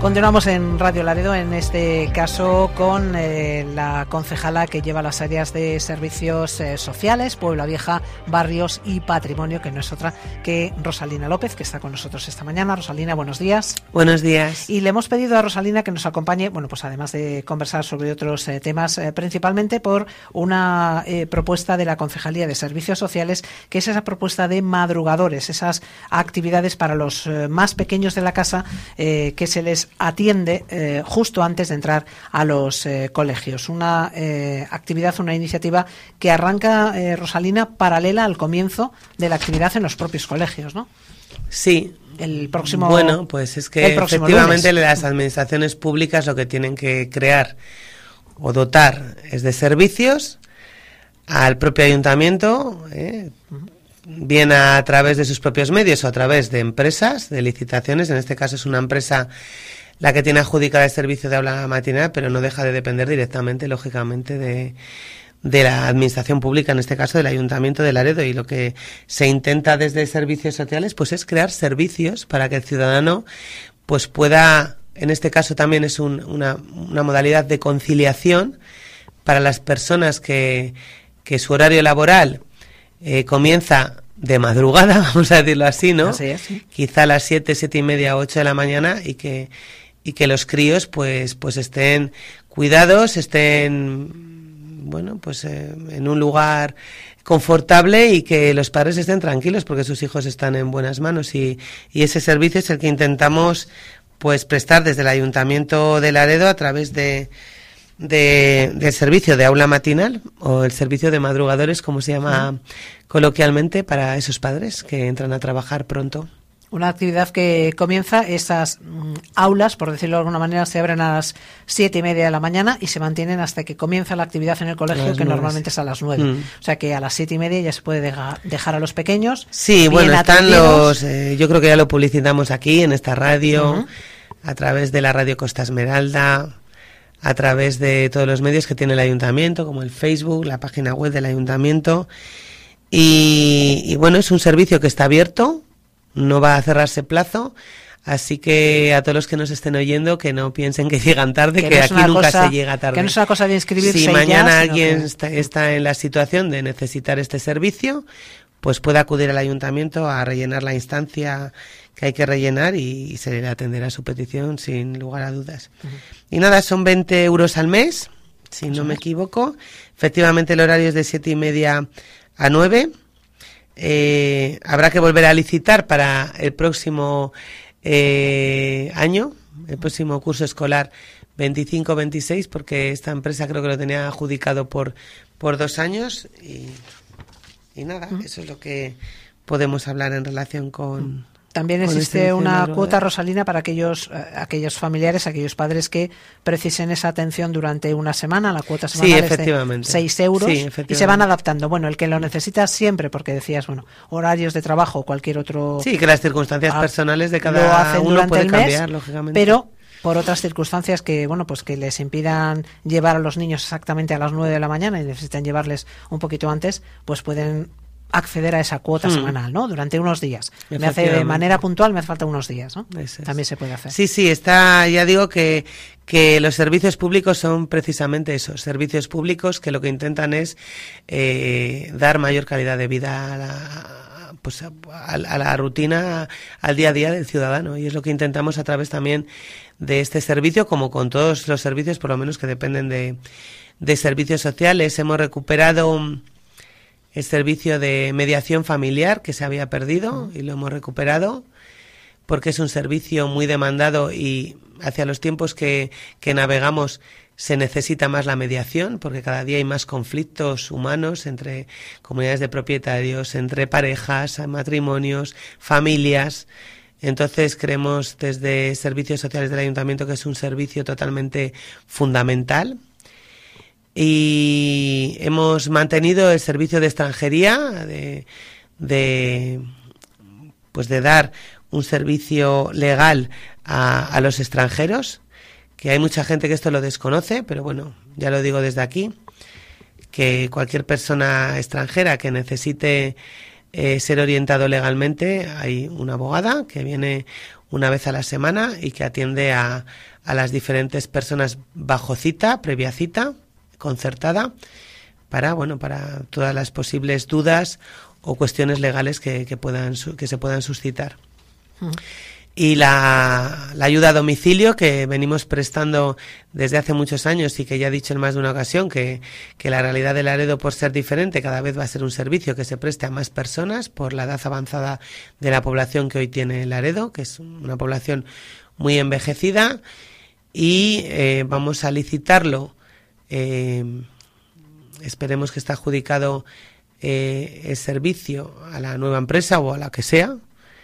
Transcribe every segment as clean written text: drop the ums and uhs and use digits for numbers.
Continuamos en Radio Laredo, en este caso con la concejala que lleva las áreas de servicios sociales, Puebla Vieja, barrios y patrimonio, que no es otra que Rosalina López, que está con nosotros esta mañana. Rosalina, buenos días. Buenos días. Y le hemos pedido a Rosalina que nos acompañe, bueno, pues además de conversar sobre otros temas, principalmente por una propuesta de la Concejalía de Servicios Sociales, que es esa propuesta de madrugadores, esas actividades para los más pequeños de la casa que se les atiende justo antes de entrar a los colegios. Una actividad, una iniciativa que arranca, Rosalina, paralela al comienzo de la actividad en los propios colegios, ¿no? Sí. El próximo. Bueno, pues es que efectivamente las administraciones públicas lo que tienen que crear o dotar es de servicios al propio ayuntamiento, bien a través de sus propios medios o a través de empresas, de licitaciones. En este caso es una empresa la que tiene adjudicada el servicio de aula matinal, pero no deja de depender directamente, lógicamente, de la administración pública, en este caso del Ayuntamiento de Laredo. Y lo que se intenta desde servicios sociales pues es crear servicios para que el ciudadano pues pueda, en este caso también es una modalidad de conciliación para las personas que su horario laboral comienza de madrugada, vamos a decirlo así, ¿no? Así es, sí. Quizá a las 7:30, 8 de la mañana, y que los críos pues estén cuidados, estén, bueno, pues en un lugar confortable, y que los padres estén tranquilos porque sus hijos están en buenas manos, y ese servicio es el que intentamos pues prestar desde el Ayuntamiento de Laredo a través del servicio de aula matinal, o el servicio de madrugadores, como se llama coloquialmente, para esos padres que entran a trabajar pronto. Una actividad que comienza, esas aulas, por decirlo de alguna manera, se abren a las 7:30 de la mañana y se mantienen hasta que comienza la actividad en el colegio, que normalmente es a las 9. O sea que a las 7:30 ya se puede dejar a los pequeños. Sí, bueno, están atendidos. Yo creo que ya lo publicitamos aquí en esta radio, a través de la radio Costa Esmeralda, a través de todos los medios que tiene el Ayuntamiento, como el Facebook, la página web del Ayuntamiento. Y bueno, es un servicio que está abierto, no va a cerrarse plazo, así que a todos los que nos estén oyendo, que no piensen que llegan tarde, que aquí nunca se llega tarde. Que no es una cosa de inscribirse. Si mañana alguien está en la situación de necesitar este servicio, pues puede acudir al Ayuntamiento a rellenar la instancia que hay que rellenar, y se le atenderá su petición sin lugar a dudas. Y nada, son 20 euros al mes, si no me equivoco. Efectivamente el horario es de 7:30 a 9. Habrá que volver a licitar para el próximo año, el próximo curso escolar 25-26, porque esta empresa creo que lo tenía adjudicado por 2 años, y nada, eso es lo que podemos hablar en relación con... También existe una cuota, Rosalina, para aquellos familiares, aquellos padres que precisen esa atención durante una semana. La cuota semanal es de 6 euros, y se van adaptando. Bueno, el que lo necesita siempre, porque decías, bueno, horarios de trabajo o cualquier otro... Sí, que las circunstancias personales de cada uno puede cambiar, lógicamente. Pero por otras circunstancias que, bueno, pues que les impidan llevar a los niños exactamente a las 9 de la mañana y necesitan llevarles un poquito antes, pues pueden acceder a esa cuota semanal, ¿no? Durante unos días. Me hace de manera puntual, me hace falta unos días, ¿no? También se puede hacer. Sí, está, ya digo que los servicios públicos son precisamente esos, servicios públicos que lo que intentan es dar mayor calidad de vida a la rutina, al día a día del ciudadano, y es lo que intentamos a través también de este servicio, como con todos los servicios, por lo menos que dependen de servicios sociales. Hemos recuperado el servicio de mediación familiar, que se había perdido, y lo hemos recuperado porque es un servicio muy demandado, y hacia los tiempos que navegamos se necesita más la mediación, porque cada día hay más conflictos humanos entre comunidades de propietarios, entre parejas, matrimonios, familias. Entonces creemos desde Servicios Sociales del Ayuntamiento que es un servicio totalmente fundamental. Y hemos mantenido el servicio de extranjería, de dar un servicio legal a los extranjeros, que hay mucha gente que esto lo desconoce, pero bueno, ya lo digo desde aquí, que cualquier persona extranjera que necesite ser orientado legalmente, hay una abogada que viene una vez a la semana y que atiende a las diferentes personas bajo cita, previa cita, concertada, para todas las posibles dudas o cuestiones legales que se puedan suscitar. Y la ayuda a domicilio que venimos prestando desde hace muchos años y que ya he dicho en más de una ocasión que la realidad de Laredo, por ser diferente, cada vez va a ser un servicio que se preste a más personas por la edad avanzada de la población que hoy tiene Laredo, que es una población muy envejecida, y vamos a licitarlo. Esperemos que esté adjudicado el servicio a la nueva empresa o a la que sea,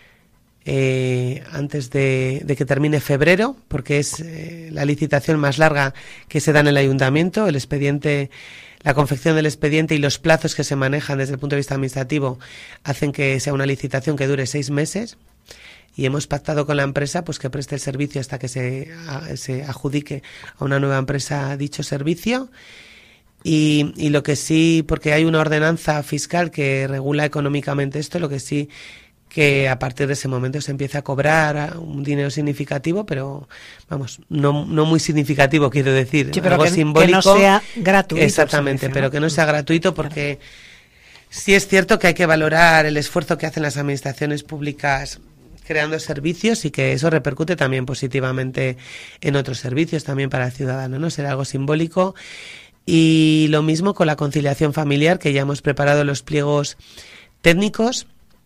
antes de que termine febrero, porque es la licitación más larga que se da en el ayuntamiento. El expediente, la confección del expediente y los plazos que se manejan desde el punto de vista administrativo hacen que sea una licitación que dure 6 meses, y hemos pactado con la empresa pues que preste el servicio hasta que se adjudique a una nueva empresa dicho servicio. Y lo que sí, porque hay una ordenanza fiscal que regula económicamente esto, lo que sí, que a partir de ese momento se empieza a cobrar un dinero significativo, pero no muy significativo, quiero decir, sí, pero algo simbólico. Que no sea gratuito. Exactamente, pero que no sea gratuito, porque sí es cierto que hay que valorar el esfuerzo que hacen las administraciones públicas creando servicios, y que eso repercute también positivamente en otros servicios también para el ciudadano, ¿no? Será algo simbólico. Y lo mismo con la conciliación familiar, que ya hemos preparado los pliegos técnicos.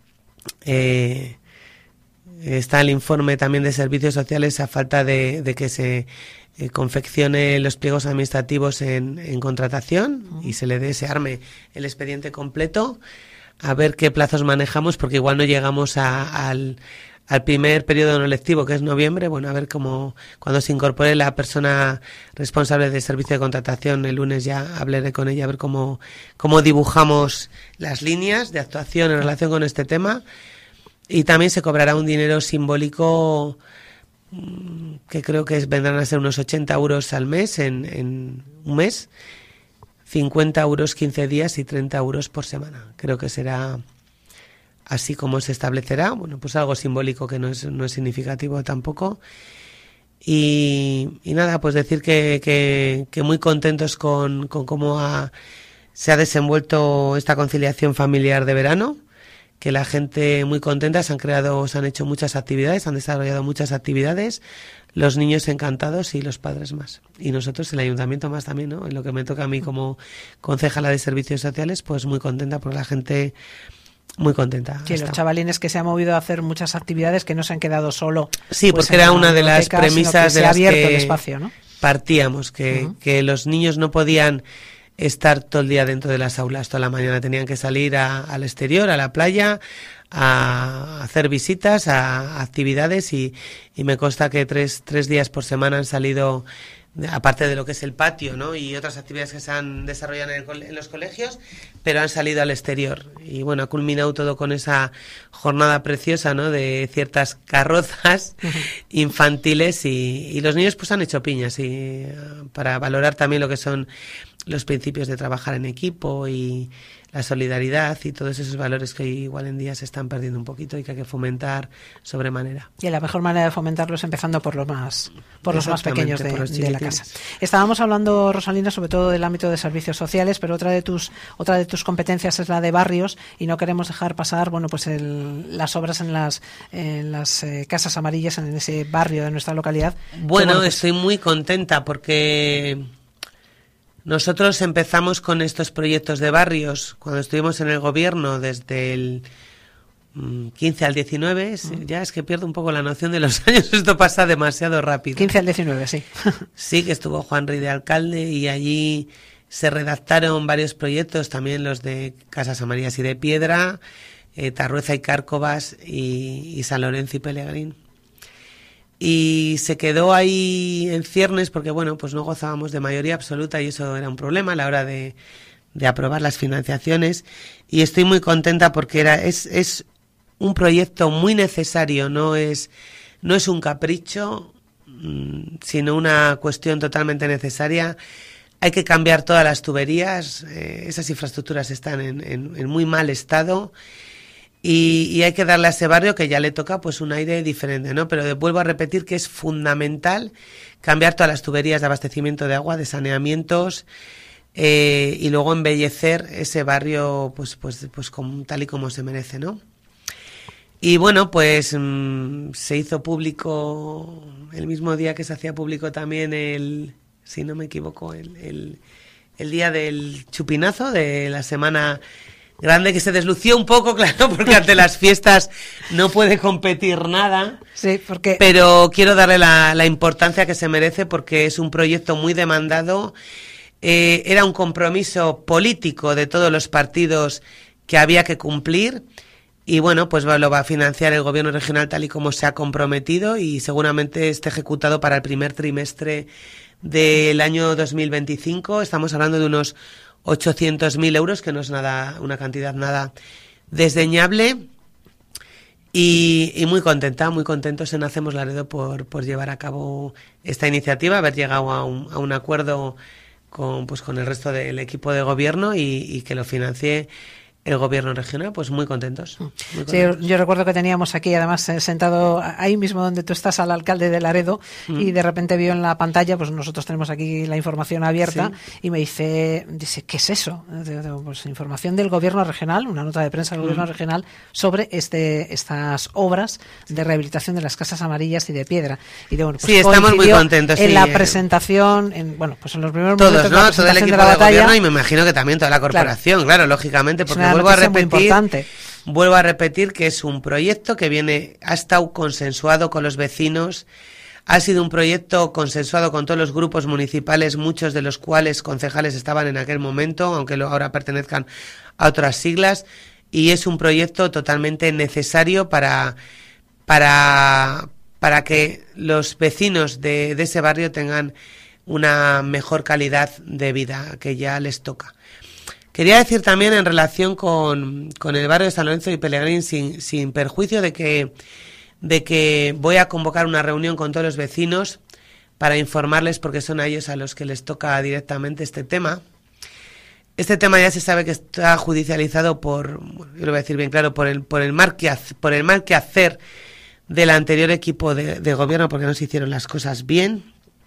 Está el informe también de servicios sociales a falta de que se confeccione los pliegos administrativos en contratación y se arme el expediente completo, a ver qué plazos manejamos, porque igual no llegamos al primer periodo no lectivo, que es noviembre. A ver cómo, cuando se incorpore la persona responsable del servicio de contratación, el lunes ya hablaré con ella, a ver cómo dibujamos las líneas de actuación en relación con este tema. Y también se cobrará un dinero simbólico que creo que vendrán a ser unos 80 euros al mes, en un mes, 50 euros 15 días y 30 euros por semana. Creo que será así como se establecerá, pues algo simbólico que no es significativo tampoco. Y nada, pues decir que muy contentos con cómo se ha desenvuelto esta conciliación familiar de verano, que la gente muy contenta, se han hecho muchas actividades, han desarrollado muchas actividades, los niños encantados y los padres más. Y nosotros, el ayuntamiento más también, ¿no? En lo que me toca a mí como concejala de servicios sociales, pues muy contenta, porque la gente muy contenta. Sí, los chavalines que se han movido a hacer muchas actividades, que no se han quedado solo. Sí, pues porque era una de las premisas de las abierto que el espacio, ¿no? Partíamos, que los niños no podían estar todo el día dentro de las aulas, toda la mañana tenían que salir al exterior, a la playa, a hacer visitas, a actividades, y me consta que tres días por semana han salido, aparte de lo que es el patio, ¿no? Y otras actividades que se han desarrollado en los colegios, pero han salido al exterior. Y ha culminado todo con esa jornada preciosa, ¿no? De ciertas carrozas infantiles, y los niños pues han hecho piñas, y para valorar también lo que son los principios de trabajar en equipo y la solidaridad y todos esos valores que igual en día se están perdiendo un poquito y que hay que fomentar sobremanera. Y la mejor manera de fomentarlo es empezando por los más pequeños de la casa. Estábamos hablando, Rosalina, sobre todo del ámbito de servicios sociales, pero otra de tus competencias es la de barrios, y no queremos dejar pasar las obras en las casas amarillas en ese barrio de nuestra localidad. Estoy muy contenta porque nosotros empezamos con estos proyectos de barrios cuando estuvimos en el gobierno, desde el 15 al 19, ya es que pierdo un poco la noción de los años, esto pasa demasiado rápido. 15 al 19, sí. Sí, que estuvo Juan Rey de alcalde, y allí se redactaron varios proyectos, también los de Casas Amarillas y de Piedra, Tarrueza y Cárcovas, y San Lorenzo y Pelegrín. Y se quedó ahí en ciernes porque, pues no gozábamos de mayoría absoluta, y eso era un problema a la hora de aprobar las financiaciones. Y estoy muy contenta porque es un proyecto muy necesario, no es un capricho, sino una cuestión totalmente necesaria. Hay que cambiar todas las tuberías, esas infraestructuras están en muy mal estado. y hay que darle a ese barrio que ya le toca pues un aire diferente, ¿no? Pero vuelvo a repetir que es fundamental cambiar todas las tuberías de abastecimiento de agua, de saneamientos, y luego embellecer ese barrio pues tal y como se merece, ¿no? Y bueno, pues se hizo público el mismo día que se hacía público también si no me equivoco, el día del chupinazo de la semana grande, que se deslució un poco, claro, porque ante las fiestas no puede competir nada. Sí, porque... Pero quiero darle la importancia que se merece, porque es un proyecto muy demandado. Era un compromiso político de todos los partidos que había que cumplir. Y bueno, pues lo va a financiar el gobierno regional tal y como se ha comprometido, y seguramente esté ejecutado para el primer trimestre del año 2025. Estamos hablando de unos 800.000 euros, que no es nada, una cantidad nada desdeñable, y muy contentos en Hacemos Laredo por llevar a cabo esta iniciativa, haber llegado a un acuerdo con el resto del equipo de gobierno y que lo financie el gobierno regional. Pues muy contentos. Sí, yo recuerdo que teníamos aquí, además, sentado ahí mismo donde tú estás, al alcalde de Laredo, y de repente vio en la pantalla, pues nosotros tenemos aquí la información abierta, y me dice, ¿qué es eso? Pues información del gobierno regional, una nota de prensa del gobierno regional sobre estas obras de rehabilitación de las casas amarillas y de piedra. Y bueno, pues sí, estamos muy contentos. En la presentación, en los primeros todos, momentos de ¿no? la Todo el equipo de gobierno, y me imagino que también toda la corporación, claro lógicamente, porque vuelvo a repetir que es un proyecto que ha estado consensuado con los vecinos, ha sido un proyecto consensuado con todos los grupos municipales, muchos de los cuales concejales estaban en aquel momento, aunque ahora pertenezcan a otras siglas, y es un proyecto totalmente necesario para que los vecinos de ese barrio tengan una mejor calidad de vida, que ya les toca. Quería decir también, en relación con el barrio de San Lorenzo y Pelegrín, sin perjuicio de que voy a convocar una reunión con todos los vecinos para informarles, porque son a ellos a los que les toca directamente este tema. Este tema ya se sabe que está judicializado yo lo voy a decir bien claro, por el mal quehacer del anterior equipo de gobierno, porque no se hicieron las cosas bien.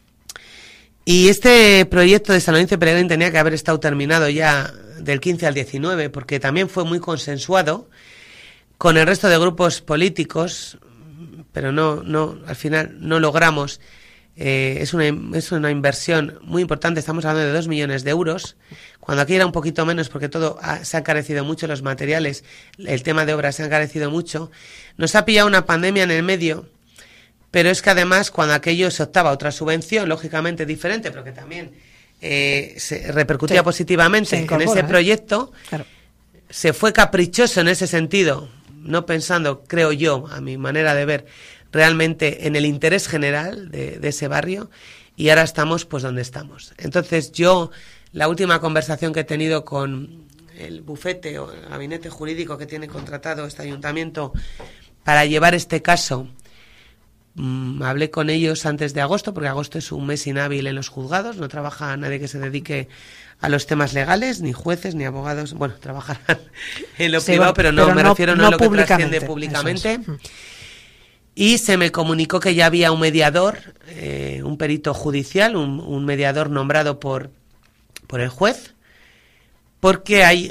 Y este proyecto de San Lorenzo y Pelegrín tenía que haber estado terminado ya del 15 al 19, porque también fue muy consensuado con el resto de grupos políticos, pero al final no logramos. Es una inversión muy importante, estamos hablando de 2 millones de euros, cuando aquí era un poquito menos, porque todo se ha encarecido mucho, los materiales, el tema de obras se ha encarecido mucho. Nos ha pillado una pandemia en el medio, pero es que además, cuando aquello se optaba otra subvención, lógicamente diferente, pero que también se repercutía positivamente en ese proyecto, claro. Se fue caprichoso en ese sentido, no pensando, creo yo, a mi manera de ver, realmente en el interés general de ese barrio, y ahora estamos pues donde estamos. Entonces la última conversación que he tenido con el bufete o el gabinete jurídico que tiene contratado este ayuntamiento para llevar este caso, hablé con ellos antes de agosto, porque agosto es un mes inhábil en los juzgados, no trabaja nadie que se dedique a los temas legales, ni jueces, ni abogados. Bueno, trabajarán en lo privado, pero me refiero no en lo que trasciende públicamente. Y se me comunicó que ya había un mediador, un perito judicial, un mediador nombrado por el juez, porque hay,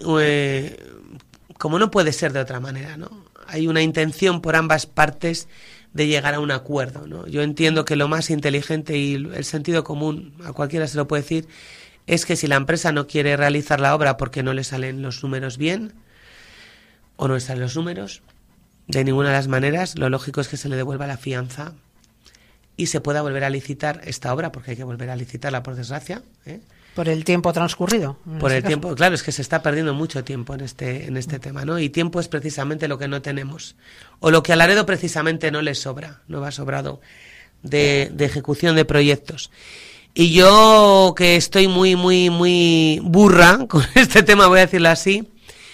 como no puede ser de otra manera, ¿no? Hay una intención por ambas partes de llegar a un acuerdo, ¿no? Yo entiendo que lo más inteligente y el sentido común, a cualquiera se lo puede decir, es que si la empresa no quiere realizar la obra porque no le salen los números bien, o no le salen los números, de ninguna de las maneras, lo lógico es que se le devuelva la fianza y se pueda volver a licitar esta obra, porque hay que volver a licitarla, por desgracia, ¿eh? Por el tiempo transcurrido. Por el tiempo, claro, es que se está perdiendo mucho tiempo en este tema, ¿no? Y tiempo es precisamente lo que no tenemos, o lo que a Laredo precisamente no le sobra, no va sobrado de ejecución de proyectos. Y yo, que estoy muy burra con este tema, voy a decirlo así,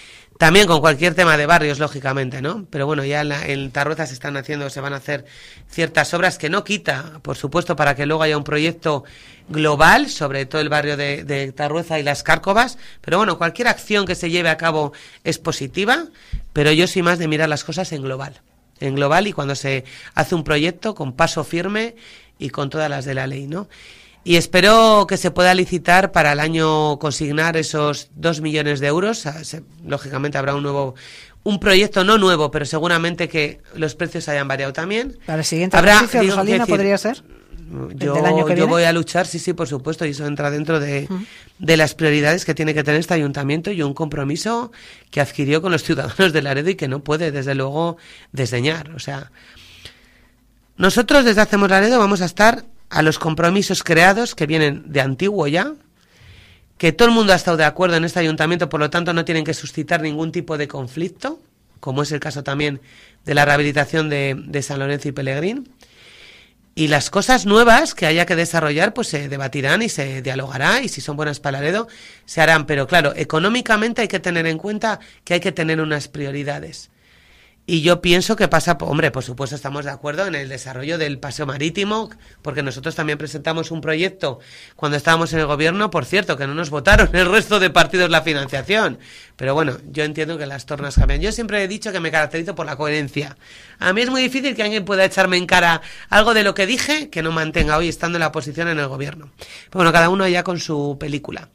También con cualquier tema de barrios, lógicamente, ¿no? Pero bueno, ya en Tarrueza se van a hacer ciertas obras que no quita, por supuesto, para que luego haya un proyecto global sobre todo el barrio de Tarrueza y las Cárcovas. Pero bueno, cualquier acción que se lleve a cabo es positiva, pero yo soy más de mirar las cosas en global, y cuando se hace un proyecto con paso firme y con todas las de la ley, ¿no? Y espero que se pueda licitar para el año consignar esos 2 millones de euros. Lógicamente habrá un proyecto no nuevo, pero seguramente que los precios hayan variado también. ¿Para el siguiente ejercicio, Rosalina, podría ser? Yo voy a luchar, sí, por supuesto, y eso entra dentro de las prioridades que tiene que tener este ayuntamiento y un compromiso que adquirió con los ciudadanos de Laredo y que no puede, desde luego, desdeñar. O sea, nosotros desde Hacemos Laredo vamos a estar a los compromisos creados que vienen de antiguo ya, que todo el mundo ha estado de acuerdo en este ayuntamiento, por lo tanto no tienen que suscitar ningún tipo de conflicto, como es el caso también de la rehabilitación de San Lorenzo y Pelegrín. Y las cosas nuevas que haya que desarrollar, pues se debatirán y se dialogará, y si son buenas para Laredo, se harán. Pero claro, económicamente hay que tener en cuenta que hay que tener unas prioridades. Y yo pienso que pasa, hombre, por supuesto estamos de acuerdo en el desarrollo del paseo marítimo, porque nosotros también presentamos un proyecto cuando estábamos en el gobierno, por cierto, que no nos votaron el resto de partidos la financiación. Pero bueno, yo entiendo que las tornas cambian. Yo siempre he dicho que me caracterizo por la coherencia. A mí es muy difícil que alguien pueda echarme en cara algo de lo que dije que no mantenga hoy estando en la oposición en el gobierno. Pero bueno, cada uno ya con su película.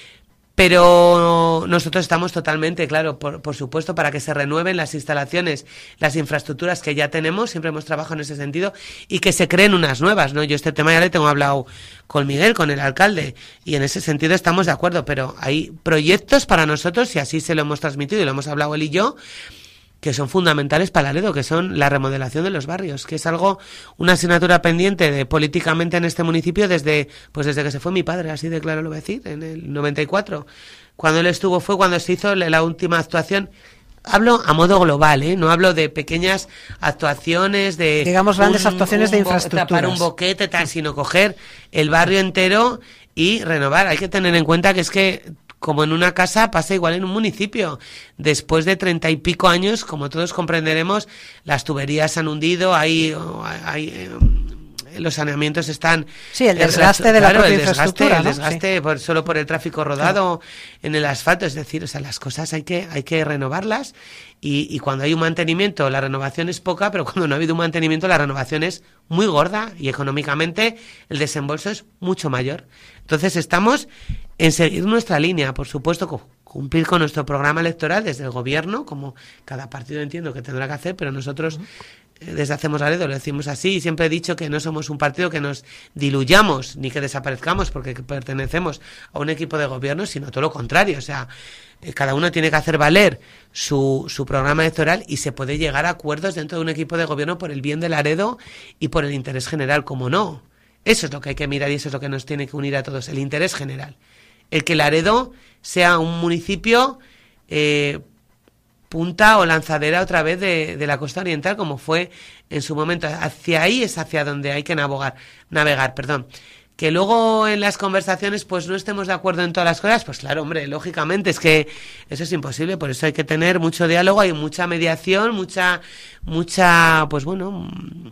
Pero nosotros estamos totalmente, claro, por supuesto, para que se renueven las instalaciones, las infraestructuras que ya tenemos, siempre hemos trabajado en ese sentido, y que se creen unas nuevas, ¿no? Yo este tema ya le tengo hablado con Miguel, con el alcalde, y en ese sentido estamos de acuerdo, pero hay proyectos para nosotros, y así se lo hemos transmitido y lo hemos hablado él y yo, que son fundamentales para Laredo, que son la remodelación de los barrios, que es una asignatura pendiente de políticamente en este municipio desde que se fue mi padre, así de claro lo voy a decir, en el 94. Cuando él estuvo fue cuando se hizo la última actuación. Hablo a modo global, no hablo de pequeñas actuaciones, de... Digamos, grandes actuaciones de infraestructuras. Tapar un boquete, tal, sino coger el barrio entero y renovar. Hay que tener en cuenta que es que como en una casa pasa igual en un municipio. Después de 30 y pico años, como todos comprenderemos, las tuberías se han hundido, los saneamientos están... Sí, el desgaste de la propia infraestructura, el desgaste sí. Solo por el tráfico rodado en el asfalto, es decir, o sea, las cosas hay que renovarlas y cuando hay un mantenimiento la renovación es poca, pero cuando no ha habido un mantenimiento la renovación es muy gorda y económicamente el desembolso es mucho mayor. Entonces estamos en seguir nuestra línea, por supuesto, cumplir con nuestro programa electoral desde el gobierno, como cada partido entiendo que tendrá que hacer, pero nosotros desde Hacemos Laredo lo decimos así, y siempre he dicho que no somos un partido que nos diluyamos ni que desaparezcamos porque pertenecemos a un equipo de gobierno, sino todo lo contrario. O sea, cada uno tiene que hacer valer su programa electoral y se puede llegar a acuerdos dentro de un equipo de gobierno por el bien de Laredo y por el interés general, como no. Eso es lo que hay que mirar y eso es lo que nos tiene que unir a todos, el interés general. El que Laredo sea un municipio punta o lanzadera otra vez de la costa oriental, como fue en su momento. Hacia ahí es hacia donde hay que navegar. Que luego en las conversaciones pues no estemos de acuerdo en todas las cosas, pues claro, hombre, lógicamente es que eso es imposible, por eso hay que tener mucho diálogo, hay mucha mediación, mucha, pues bueno,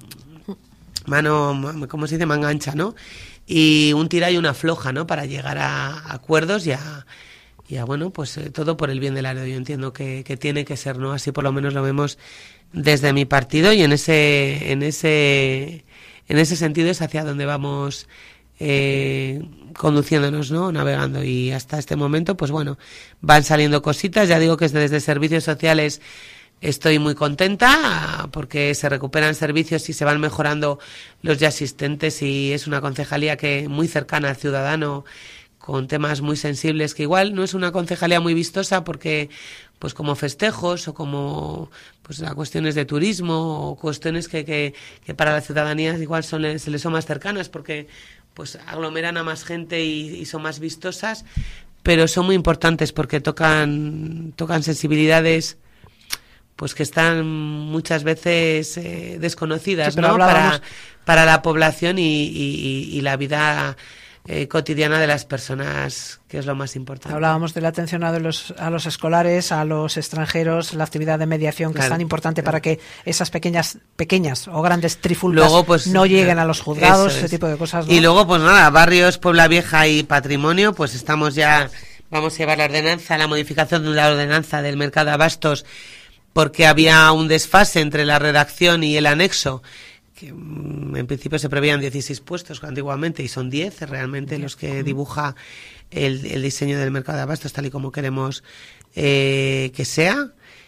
¿cómo se dice? Manga ancha, ¿no? Y un tira y una floja, ¿no? Para llegar a acuerdos y a bueno, pues todo por el bien del Laredo. Yo entiendo que tiene que ser, ¿no? Así por lo menos lo vemos desde mi partido y en ese sentido es hacia donde vamos conduciéndonos, ¿no? Navegando. Y hasta este momento, pues bueno, van saliendo cositas. Ya digo que desde servicios sociales estoy muy contenta porque se recuperan servicios y se van mejorando los ya existentes y es una concejalía que muy cercana al ciudadano, con temas muy sensibles, que igual no es una concejalía muy vistosa porque pues como festejos o como pues a cuestiones de turismo o cuestiones que para la ciudadanía igual se les son más cercanas porque pues aglomeran a más gente y son más vistosas, pero son muy importantes porque tocan sensibilidades pues que están muchas veces desconocidas, sí, ¿no? Para la población y la vida cotidiana de las personas, que es lo más importante. Hablábamos de la atención a los escolares, a los extranjeros, la actividad de mediación, que es tan importante para que esas pequeñas o grandes trifulcas luego, pues, no lleguen a los juzgados, ese tipo de cosas, ¿no? Y luego, pues nada, barrios, Puebla Vieja y patrimonio, pues estamos ya, vamos a llevar la modificación de la ordenanza del mercado de abastos, porque había un desfase entre la redacción y el anexo, que en principio se preveían 16 puestos antiguamente y son 10 realmente los que dibuja el diseño del mercado de abastos tal y como queremos que sea.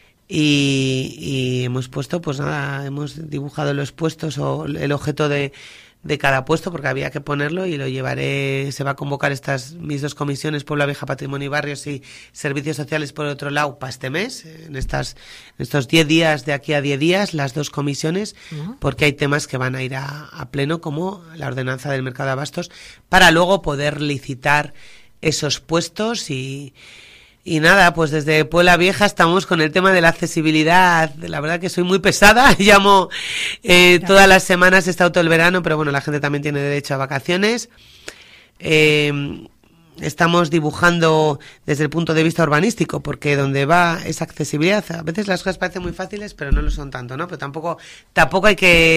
Y hemos puesto, pues nada, hemos dibujado los puestos o el objeto de cada puesto, porque había que ponerlo, y lo llevaré. Se va a convocar mis dos comisiones, Puebla Vieja, Patrimonio y Barrios, y Servicios Sociales por otro lado, para este mes, en estos 10 días, de aquí a 10 días, las dos comisiones, porque hay temas que van a ir a pleno, como la ordenanza del mercado de abastos, para luego poder licitar esos puestos. Y nada, pues desde Puebla Vieja estamos con el tema de la accesibilidad. La verdad que soy muy pesada, llamo todas las semanas, he estado todo el verano, pero bueno, la gente también tiene derecho a vacaciones. Estamos dibujando desde el punto de vista urbanístico, porque donde va esa accesibilidad, a veces las cosas parecen muy fáciles, pero no lo son tanto, ¿no? Pero tampoco hay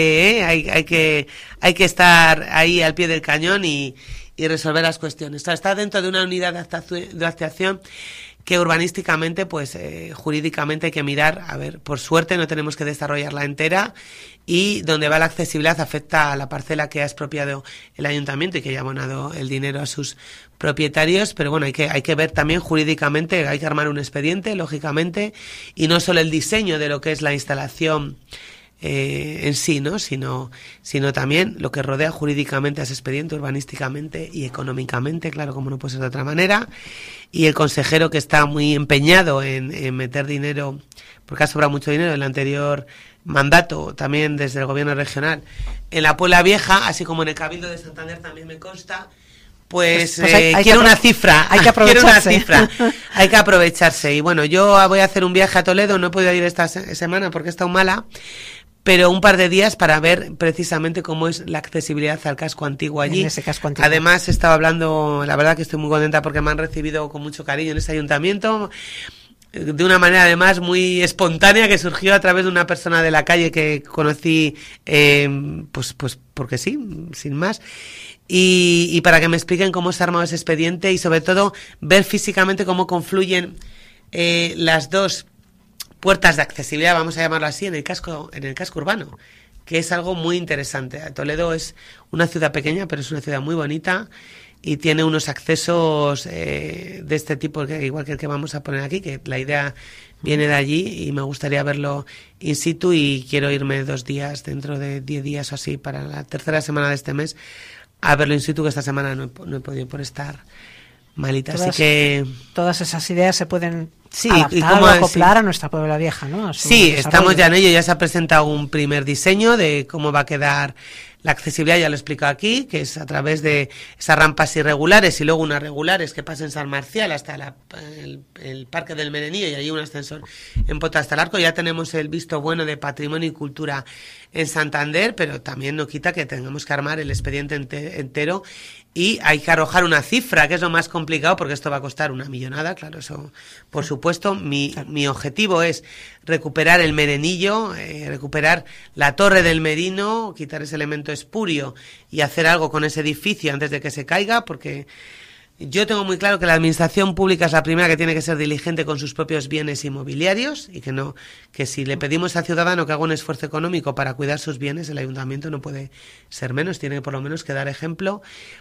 que estar ahí al pie del cañón y resolver las cuestiones. Está dentro de una unidad de actuación que urbanísticamente, pues jurídicamente hay que mirar. A ver, por suerte no tenemos que desarrollarla entera, y donde va la accesibilidad afecta a la parcela que ha expropiado el ayuntamiento y que ya ha abonado el dinero a sus propietarios, pero bueno, hay que ver también jurídicamente, hay que armar un expediente, lógicamente, y no solo el diseño de lo que es la instalación en sí, ¿no? Sino también lo que rodea jurídicamente a ese expediente, urbanísticamente y económicamente, claro, como no puede ser de otra manera. Y el consejero, que está muy empeñado en meter dinero, porque ha sobrado mucho dinero en el anterior mandato, también desde el gobierno regional, en la Puebla Vieja, así como en el Cabildo de Santander también me consta. Pues quiero una cifra, hay que aprovecharse. Hay que aprovecharse. Y bueno, yo voy a hacer un viaje a Toledo, no he podido ir esta semana porque he estado mala, pero un par de días para ver precisamente cómo es la accesibilidad al casco antiguo allí. En ese casco antiguo. Además, he estado hablando, la verdad que estoy muy contenta porque me han recibido con mucho cariño en ese ayuntamiento, de una manera además muy espontánea, que surgió a través de una persona de la calle que conocí, pues porque sí, sin más. Y para que me expliquen cómo se ha armado ese expediente, y sobre todo ver físicamente cómo confluyen las dos puertas de accesibilidad, vamos a llamarlo así, en el casco urbano, que es algo muy interesante. Toledo es una ciudad pequeña, pero es una ciudad muy bonita y tiene unos accesos de este tipo, que igual que el que vamos a poner aquí, que la idea viene de allí y me gustaría verlo in situ, y quiero irme 2 días, dentro de 10 días o así, para la tercera semana de este mes, a verlo in situ, que esta semana no he podido por estar malita. Así que todas esas ideas se pueden adaptar o acoplar a nuestra Puebla Vieja, ¿no? Sí, estamos ya en ello. Ya se ha presentado un primer diseño de cómo va a quedar la accesibilidad, ya lo he explicado aquí, que es a través de esas rampas irregulares y luego unas regulares que pasan San Marcial hasta el Parque del Merenillo, y allí un ascensor en Pota hasta el Arco. Ya tenemos el visto bueno de Patrimonio y Cultura en Santander, pero también no quita que tengamos que armar el expediente entero, y hay que arrojar una cifra, que es lo más complicado, porque esto va a costar una millonada, claro, eso por supuesto. Mi objetivo es recuperar el Merenillo, recuperar la Torre del Merino, quitar ese elemento espurio y hacer algo con ese edificio antes de que se caiga, porque yo tengo muy claro que la administración pública es la primera que tiene que ser diligente con sus propios bienes inmobiliarios, y que si le pedimos al ciudadano que haga un esfuerzo económico para cuidar sus bienes, el ayuntamiento no puede ser menos, tiene por lo menos que dar ejemplo.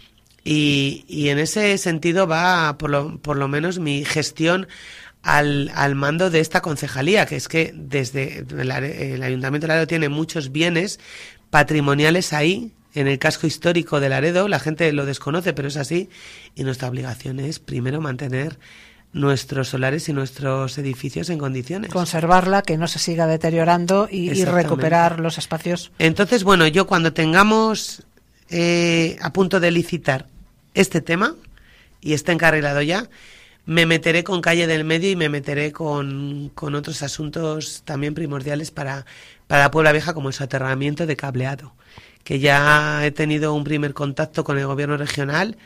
Y en ese sentido va por lo menos mi gestión al mando de esta concejalía, que es que desde el Ayuntamiento de Laredo tiene muchos bienes patrimoniales ahí, en el casco histórico de Laredo. La gente lo desconoce, pero es así, y nuestra obligación es primero mantener nuestros solares y nuestros edificios en condiciones. Conservarla, que no se siga deteriorando y recuperar los espacios. Entonces, bueno, yo cuando tengamos a punto de licitar este tema y esté encarrilado ya, me meteré con Calle del Medio y me meteré con otros asuntos también primordiales para la Puebla Vieja, como el soterramiento de cableado, que ya he tenido un primer contacto con el gobierno regional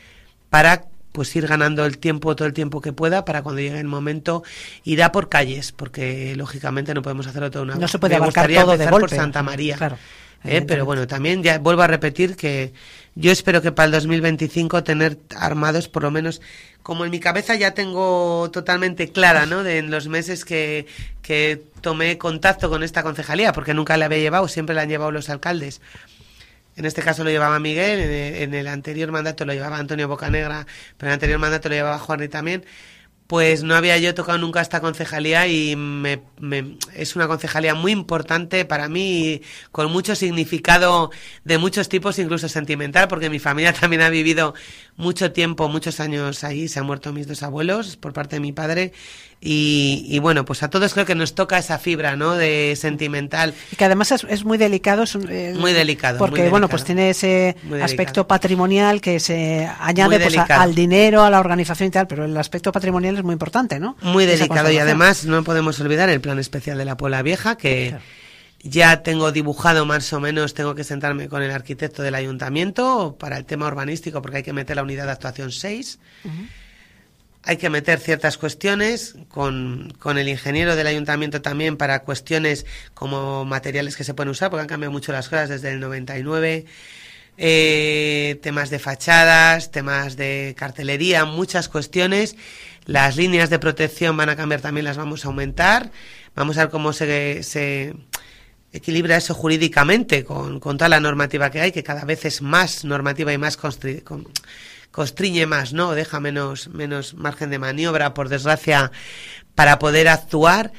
para pues ir ganando el tiempo, todo el tiempo que pueda, para cuando llegue el momento irá por calles, porque lógicamente no podemos hacerlo todo una vez. No se puede abarcar todo de golpe. Por Santa María. Claro. Pero bueno, también ya vuelvo a repetir que yo espero que para el 2025 tener armados por lo menos, como en mi cabeza ya tengo totalmente clara, ¿no? En los meses que tomé contacto con esta concejalía, porque nunca la había llevado, siempre la han llevado los alcaldes. En este caso lo llevaba Miguel, en el anterior mandato lo llevaba Antonio Bocanegra, pero en el anterior mandato lo llevaba Juanri también. Pues no había yo tocado nunca esta concejalía y es una concejalía muy importante para mí, con mucho significado de muchos tipos, incluso sentimental, porque mi familia también ha vivido mucho tiempo, muchos años ahí, se han muerto mis dos abuelos por parte de mi padre y bueno, pues a todos creo que nos toca esa fibra, ¿no?, de sentimental. Y que además es muy delicado. Muy delicado. Porque, muy delicado, bueno, pues tiene ese aspecto patrimonial que se añade pues, al dinero, a la organización y tal, pero el aspecto patrimonial es muy importante, ¿no? Muy delicado y además no podemos olvidar el plan especial de la Puebla Vieja, que claro, ya tengo dibujado más o menos, tengo que sentarme con el arquitecto del ayuntamiento para el tema urbanístico, porque hay que meter la unidad de actuación 6. Uh-huh. Hay que meter ciertas cuestiones con el ingeniero del ayuntamiento también para cuestiones como materiales que se pueden usar, porque han cambiado mucho las cosas desde el 99, temas de fachadas, temas de cartelería, muchas cuestiones. Las líneas de protección van a cambiar también, las vamos a aumentar. Vamos a ver cómo se equilibra eso jurídicamente con toda la normativa que hay, que cada vez es más normativa y más constriñe más, ¿no? Deja menos margen de maniobra, por desgracia, para poder actuar.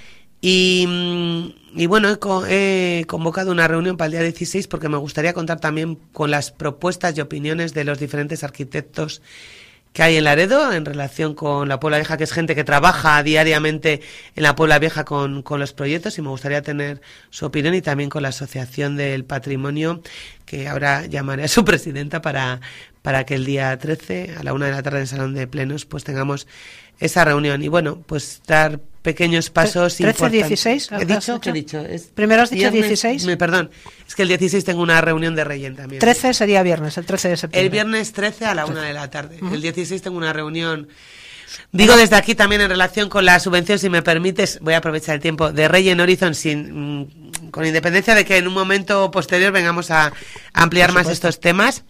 Y bueno, he convocado una reunión para el día 16 porque me gustaría contar también con las propuestas y opiniones de los diferentes arquitectos que hay en Laredo en relación con la Puebla Vieja, que es gente que trabaja diariamente en la Puebla Vieja con los proyectos, y me gustaría tener su opinión, y también con la Asociación del Patrimonio, que ahora llamaré a su presidenta para que el día 13 a la 1 de la tarde en el Salón de Plenos pues tengamos esa reunión y bueno, pues dar pequeños pasos 13, 16, ¿Qué he dicho? Primero has dicho 16. Perdón, es que el 16 tengo una reunión de Reyén también. 13 sería viernes, el 13 de septiembre. El viernes 13 a la 1 de la tarde. Uh-huh. El 16 tengo una reunión. Digo desde aquí también en relación con la subvención, si me permites, voy a aprovechar el tiempo, de Reyén Horizon, con independencia de que en un momento posterior vengamos a ampliar más estos temas.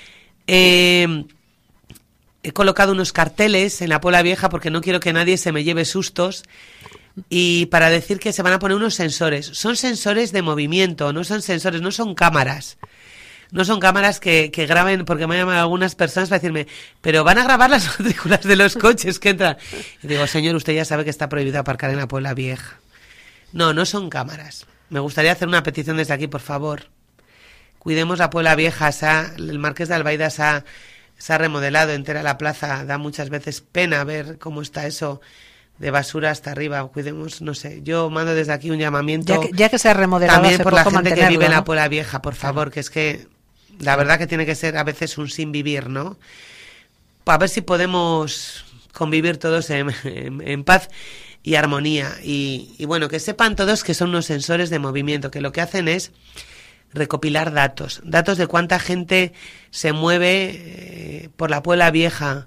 He colocado unos carteles en la Puebla Vieja porque no quiero que nadie se me lleve sustos, y para decir que se van a poner unos sensores. Son sensores de movimiento, no son sensores, no son cámaras. No son cámaras que graben, porque me han llamado algunas personas para decirme, pero van a grabar las matrículas de los coches que entran. Y digo, señor, usted ya sabe que está prohibido aparcar en la Puebla Vieja. No son cámaras. Me gustaría hacer una petición desde aquí, por favor. Cuidemos la Puebla Vieja. El Marqués de Albaida se ha remodelado entera la plaza. Da muchas veces pena ver cómo está eso de basura hasta arriba. Cuidemos, no sé. Yo mando desde aquí un llamamiento. Ya que se ha remodelado también por la gente que vive en la ¿no? Puebla Vieja, por favor, que es que la verdad que tiene que ser a veces un sin vivir, ¿no? A ver si podemos convivir todos en paz y armonía. Y bueno, que sepan todos que son unos sensores de movimiento, que lo que hacen es recopilar datos de cuánta gente se mueve por la Puebla Vieja.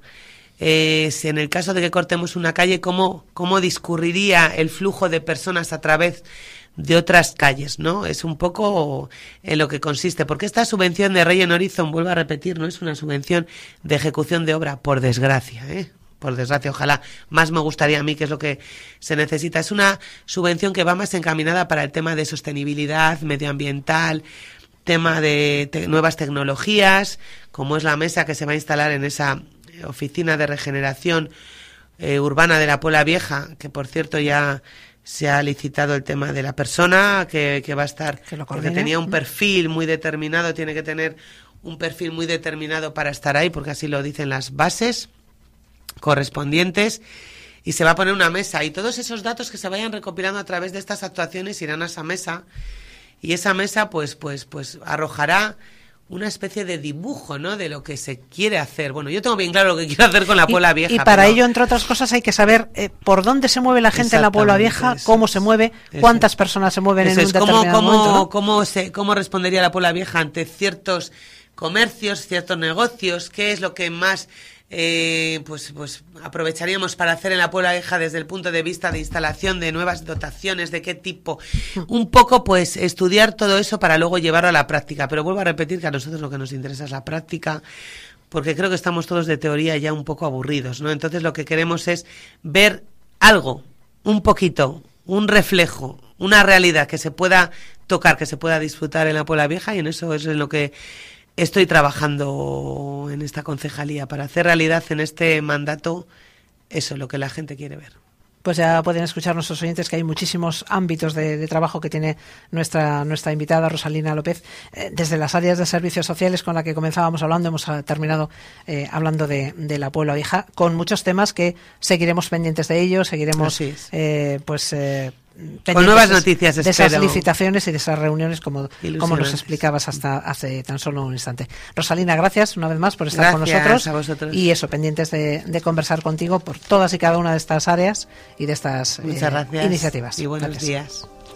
Si en el caso de que cortemos una calle, cómo discurriría el flujo de personas a través de otras calles, ¿no? Es un poco en lo que consiste, porque esta subvención de Reyén Horizon, vuelvo a repetir, no es una subvención de ejecución de obra, por desgracia, por desgracia, ojalá más me gustaría a mí, que es lo que se necesita. Es una subvención que va más encaminada para el tema de sostenibilidad medioambiental, tema de nuevas tecnologías, como es la mesa que se va a instalar en esa oficina de regeneración urbana de la Puebla Vieja, que por cierto ya se ha licitado el tema de la persona que va a estar, porque tenía un perfil muy determinado, tiene que tener un perfil muy determinado para estar ahí, porque así lo dicen las bases correspondientes, y se va a poner una mesa, y todos esos datos que se vayan recopilando a través de estas actuaciones irán a esa mesa, y esa mesa pues arrojará una especie de dibujo, ¿no?, de lo que se quiere hacer. Bueno, yo tengo bien claro lo que quiero hacer con la Puebla Vieja. Y para ello, entre otras cosas, hay que saber por dónde se mueve la gente en la Puebla Vieja, cómo se mueve, cuántas personas se mueven en un determinado momento, ¿no? ¿Cómo respondería la Puebla Vieja ante ciertos comercios, ciertos negocios? ¿Qué es lo que más pues aprovecharíamos para hacer en la Puebla Vieja desde el punto de vista de instalación de nuevas dotaciones, de qué tipo, un poco pues estudiar todo eso para luego llevarlo a la práctica. Pero vuelvo a repetir que a nosotros lo que nos interesa es la práctica, porque creo que estamos todos de teoría ya un poco aburridos, ¿no? Entonces lo que queremos es ver algo, un poquito, un reflejo, una realidad que se pueda tocar, que se pueda disfrutar en la Puebla Vieja, y en eso es en lo que estoy trabajando en esta concejalía, para hacer realidad en este mandato eso, lo que la gente quiere ver. Pues ya pueden escuchar nuestros oyentes que hay muchísimos ámbitos de trabajo que tiene nuestra invitada Rosalina López, desde las áreas de servicios sociales con la que comenzábamos hablando, hemos terminado hablando de la Puebla Vieja, con muchos temas que seguiremos pendientes de ellos, seguiremos con nuevas noticias, de esas licitaciones y de esas reuniones como nos explicabas hasta hace tan solo un instante. Rosalina, gracias una vez más por estar con nosotros, a vosotros. Y eso, pendientes de conversar contigo por todas y cada una de estas áreas y de estas Muchas gracias iniciativas. Y buenos días.